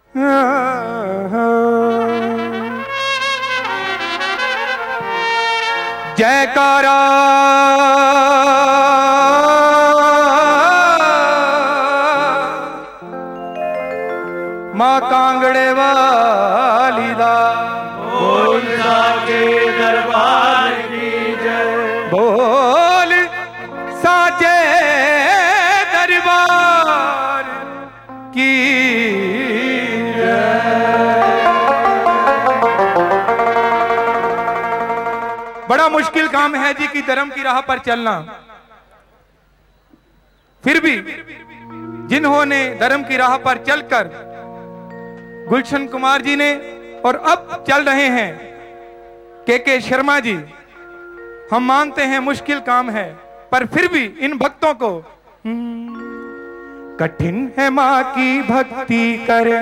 जयकारा मां कांगड़े वाली दा, बोल साचे दरबार की जय, बोल साचे दरबार की बड़ा मुश्किल काम है जी की धर्म की राह पर चलना। फिर भी जिन्होंने धर्म की राह पर चलकर गुलशन कुमार जी ने और अब चल रहे हैं के शर्मा जी, हम मानते हैं मुश्किल काम है, पर फिर भी इन भक्तों को कठिन है मां की भक्ति करे।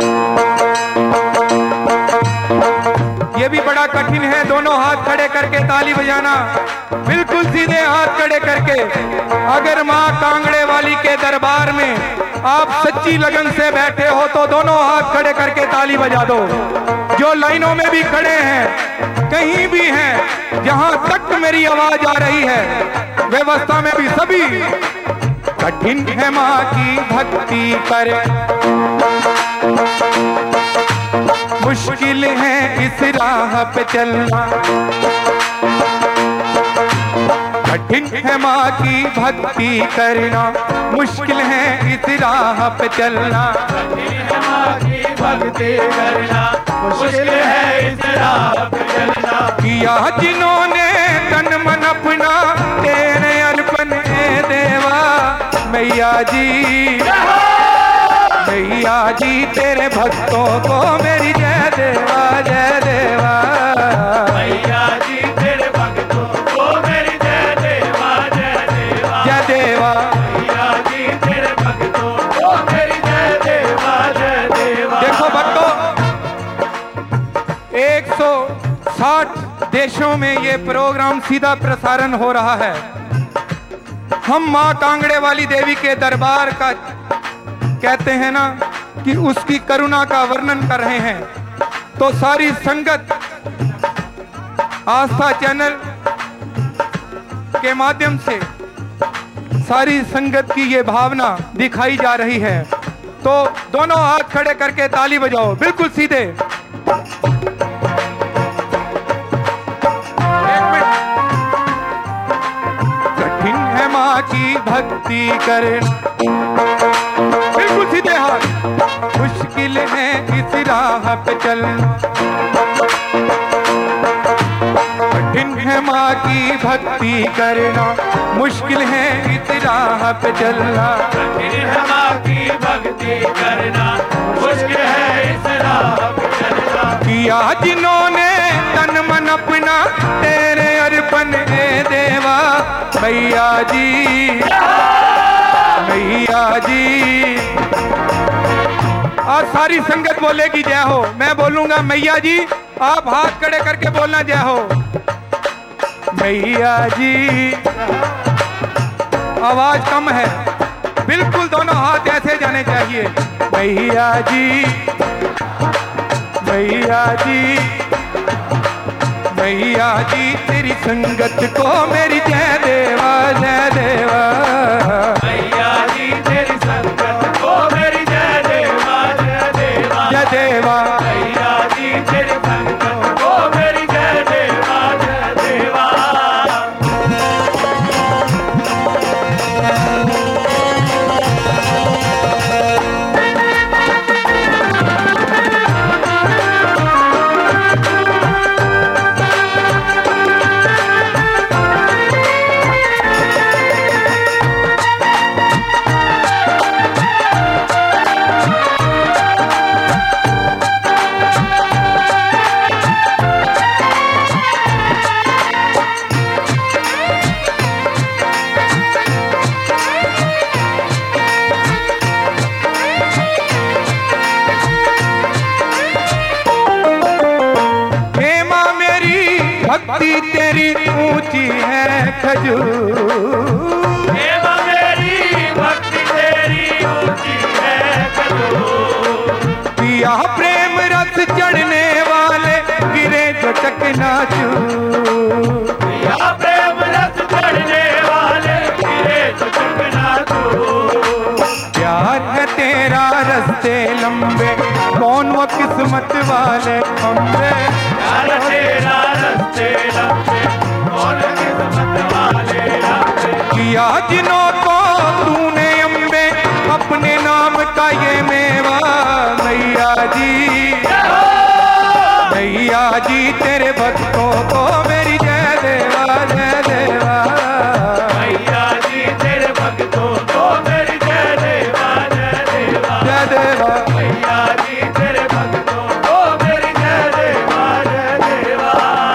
ये भी बड़ा कठिन है, दोनों हाथ खड़े करके ताली बजाना, बिल्कुल सीधे हाथ खड़े करके। अगर मां कांगड़े वाली के दरबार में आप सच्ची लगन से बैठे हो तो दोनों हाथ खड़े करके ताली बजा दो। जो लाइनों में भी खड़े हैं, कहीं भी हैं, जहां तक मेरी आवाज आ रही है, व्यवस्था में भी सभी, कठिन है मां की भक्ति करे, मुश्किल है इस राह पे चलना, कठिन है मां की भक्ति करना, मुश्किल है इस राह पे चलना, कठिन है मां की भक्ति करना, मुश्किल है इस राह पे चलना। किया जिन्होंने तन मन अपना तेरे अर्पण ए देवा, मैया जी, मैया जी तेरे भक्तों को मेरी जय देवा, जय देवा, मैया जी तेरे भक्तों को मेरी जय देवा, जय देवा, जय देवा, मैया जी तेरे भक्तों को मेरी जय देवा, जय देवा। देखो भक्तों, 160 देशों में ये प्रोग्राम सीधा प्रसारण हो रहा है। हम मां कांगड़े वाली देवी के दरबार का कहते हैं ना कि उसकी करुणा का वर्णन कर रहे हैं, तो सारी संगत आस्था चैनल के माध्यम से सारी संगत की ये भावना दिखाई जा रही है। तो दोनों हाथ खड़े करके ताली बजाओ, बिल्कुल सीधे। कठिन है मां की भक्ति करना, बिल्कुल सीधे हाथ, मुश्किल है इस राह पे चलना, कठिन है मां की भक्ति करना, मुश्किल है इस राह पे चलना, कठिन है मां की भक्ति करना, मुश्किल है इस राह पे चलना। किया जिन्होंने तन मन अपना तेरे अर्पण ए देवा, मैया जी, मैया जी। और सारी संगत बोलेगी जय हो, मैं बोलूंगा मैया जी, आप हाथ खड़े करके बोलना जय हो, मैया जी। आवाज कम है, बिल्कुल दोनों हाथ ऐसे जाने चाहिए, मैया जी, मैया जी, मैया जी तेरी संगत को मेरी जय देवा, जय देवा, मैया जी तेरी संगत को मेरी जय देवा, जय देवा, जय देवा, मैया जी तेरी संगत को मेरी जय देवा, जय देवा। भक्ति तेरी ऊंची है खजूर, मेरी भक्ति तेरी ऊंची है खजूर, पिया प्रेम रस चढ़ने वाले गिरे जो चकनाचूर। पिया प्रेम रस चढ़ने वाले गिरे जो चकनाचूर। प्यार है तेरा रस्ते लंबे कौन वो किस्मत वाले हमसे। प्यार तेरा रस्ते लंबे कौन किस्मत वाले हमसे। किया जिनों को तूने अम्बे अपने नाम का ये मेवा। मैया जी मैया जी तेरे भक्तों को मेरी जय देवा जय देवा। मैया जी तेरे भक्तों को मेरी जय देवा जय देवा जय देवा। मैया जी तेरे भक्तों को मेरी जय देवा जय देवा।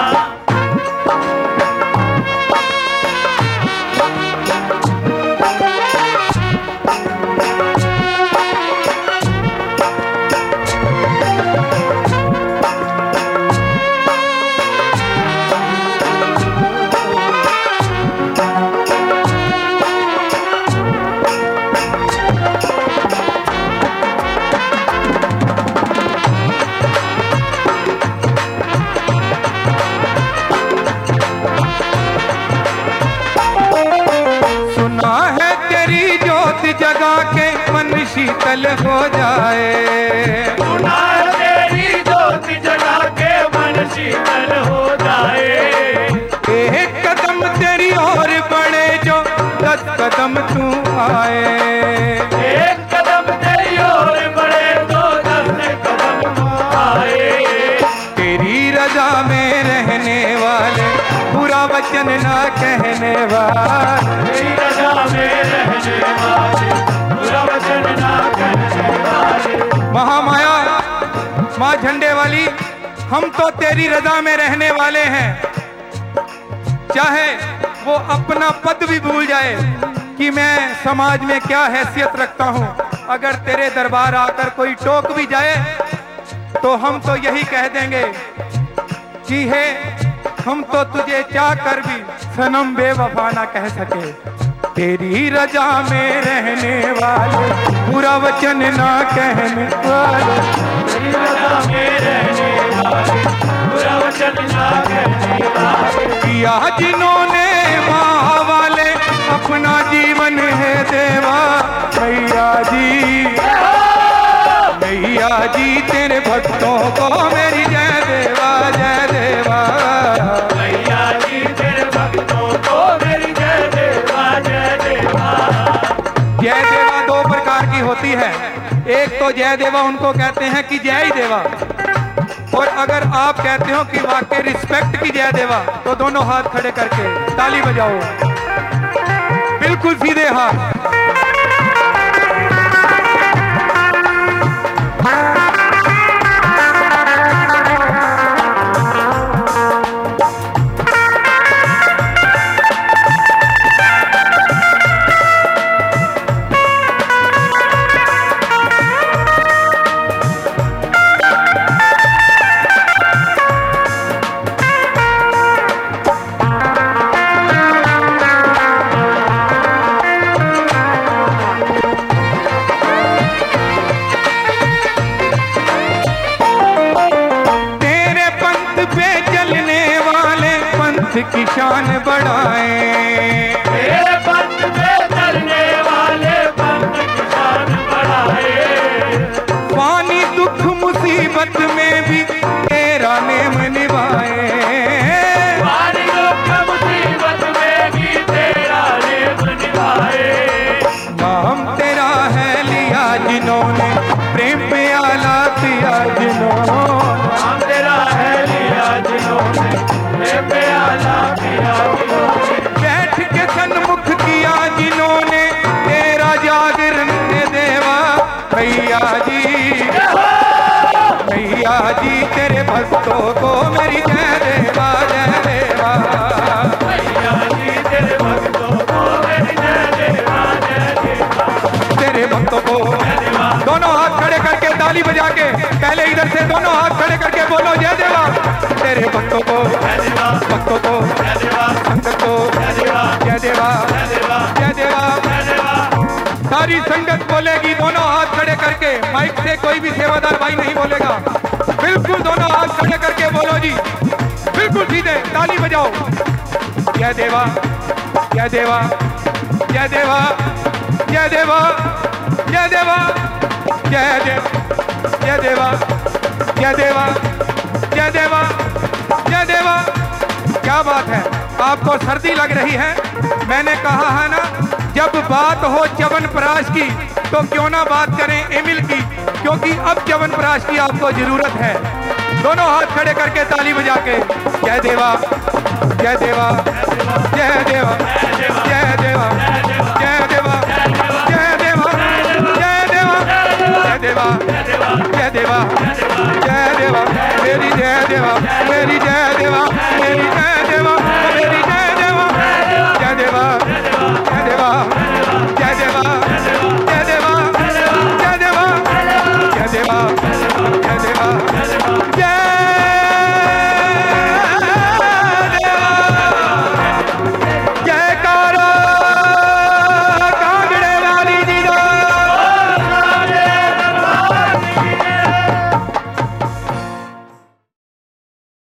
सुना है तेरी ज्योत जगा के मन शीतल हो जाए। सुना है तेरी ज्योति जगा के मन शीतल हो जाए। एक कदम तेरी ओर बढ़े जो 10 कदम तू आए। एक कदम तेरी ओर बढ़े तो 10 कदम तू आए। तेरी रजा में रहने वाले बुरा वचन ना कहने वाले। तेरी रजा में रहने वाले बुरा वचन ना कहने वाले। महामाया माँ झंडे वाली हम तो तेरी रजा में रहने वाले हैं। चाहे वो अपना पद भी भूल जाए कि मैं समाज में क्या हैसियत रखता हूँ। अगर तेरे दरबार आकर कोई टोक भी जाए तो हम तो यही कह देंगे कि है हम तो तुझे चाह कर भी सनम बेवफा ना कह सके। तेरी रजा में रहने वाले बुरा वचन ना कहने वाले। तेरी रजा में रहने वाले बुरा वचन ना कहने वाले। किया जिन्होंने माँ वाले अपना जीवन है देवा। मैया जी मैया जी तेरे भक्तों को मेरी जय देवा जय देवा। मैया जी तेरे भक्तों को मेरी जय देवा जय देवा। जय देवा 2 प्रकार की होती है। एक तो जय देवा उनको कहते हैं कि जय ही देवा। और अगर आप कहते हो कि वाकई रिस्पेक्ट की जय देवा तो दोनों हाथ खड़े करके ताली बजाओ। बिल्कुल सीधे हाथ। की शान बढ़ाए। तेरे पंथ पे चलने वाले पंथ की शान बढ़ाए। पानी दुख मुसीबत में भी तेरा नेम निभाए। पानी दुख मुसीबत में भी तेरा नेम निभाए। नाम तेरा है लिया जिन्होंने प्रेम प्याला पिया जिन्होंने। नाम तेरा है लिया जिन्होंने प्रेम प्याला पिया जिन्होंने। बैठ के सन्मुख किया जिन्होंने तेरा जागरण देवा। मैया जी तेरे भक्तों को मेरी जय देवा जय देवा। मैया जी तेरे भक्तों को मेरी जय देवा जय देवा। तेरे भक्तों को दोनों हाथ खड़े करके ताली बजा के पहले इधर से दोनों हाथ खड़े करके बोलो जय देवा। तेरे भक्तों को संगत को जय देवा जय देवा जय देवा। सारी सारी संगत बोलेगी दोनों हाथ खड़े करके, माइक से कोई भी सेवादार भाई नहीं बोलेगा, बिल्कुल दोनों हाथ खड़े करके बोलो जी, बिल्कुल सीधे ताली बजाओ। जय देवा जय देवा जय देवा जय देवा जय देवा जय देव जय देवा जय देवा जय देवा जय देवा। क्या बात है, आपको सर्दी लग रही है? मैंने कहा है ना, जब बात हो च्यवनप्राश की तो क्यों ना बात करें एमिल की, क्योंकि अब च्यवनप्राश की आपको जरूरत है। दोनों हाथ खड़े करके ताली बजा के जय देवा जय देवा जय देवा जय देवा जय देवा जय देवा जय देवा जय देवा जय देवा जय देवा, मेरी जय देवा, मेरी जय देवा, मेरी जय